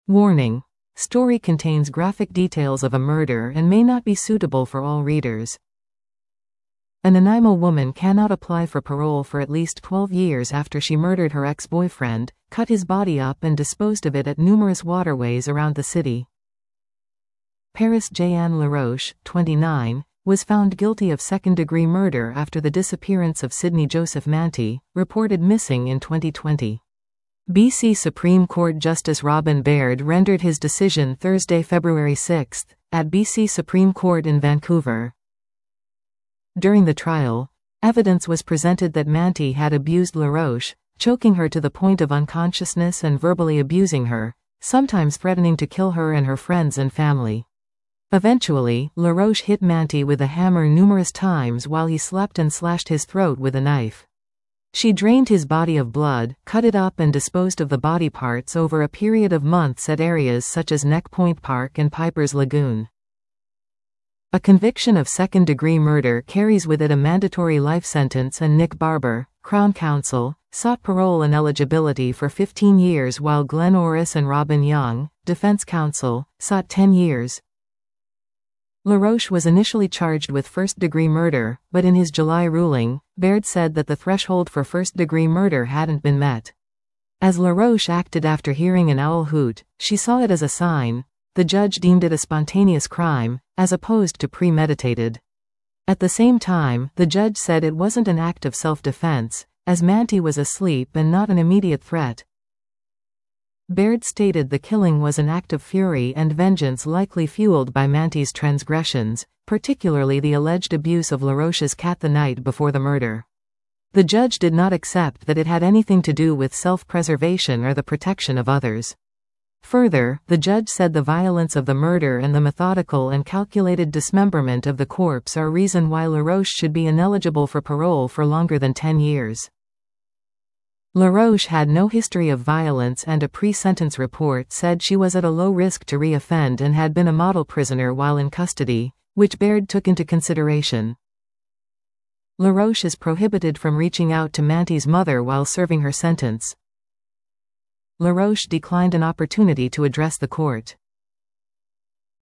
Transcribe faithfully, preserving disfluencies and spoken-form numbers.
Warning: story contains graphic details of a murder and may not be suitable for all readers. A Nanaimo woman cannot apply for parole for at least twelve years after she murdered her ex-boyfriend, cut his body up and disposed of it at numerous waterways around the city. Paris Jeanne LaRoche, twenty-nine, was found guilty of second-degree murder after the disappearance of Sidney Joseph Manty, reported missing in twenty twenty. B C Supreme Court Justice Robin Baird rendered his decision Thursday, February sixth, at B C Supreme Court in Vancouver. During the trial, evidence was presented that Manty had abused LaRoche, choking her to the point of unconsciousness and verbally abusing her, sometimes threatening to kill her and her friends and family. Eventually, LaRoche hit Manty with a hammer numerous times while he slapped and slashed his throat with a knife. She drained his body of blood, cut it up and disposed of the body parts over a period of months at areas such as Neck Point Park and Piper's Lagoon. A conviction of second-degree murder carries with it a mandatory life sentence, and Nick Barber, Crown Counsel, sought parole ineligibility for fifteen years while Glenn Orris and Robin Young, defense counsel, sought ten years. LaRoche was initially charged with first-degree murder, but in his July ruling, Baird said that the threshold for first-degree murder hadn't been met. As LaRoche acted after hearing an owl hoot, she saw it as a sign. The judge deemed it a spontaneous crime, as opposed to premeditated. At the same time, the judge said it wasn't an act of self-defense, as Manty was asleep and not an immediate threat. Baird stated the killing was an act of fury and vengeance likely fueled by Manty's transgressions, particularly the alleged abuse of LaRoche's cat the night before the murder. The judge did not accept that it had anything to do with self-preservation or the protection of others. Further, the judge said the violence of the murder and the methodical and calculated dismemberment of the corpse are reason why LaRoche should be ineligible for parole for longer than ten years. LaRoche had no history of violence, and a pre-sentence report said she was at a low risk to re-offend and had been a model prisoner while in custody, which Baird took into consideration. LaRoche is prohibited from reaching out to Manty's mother while serving her sentence. LaRoche declined an opportunity to address the court.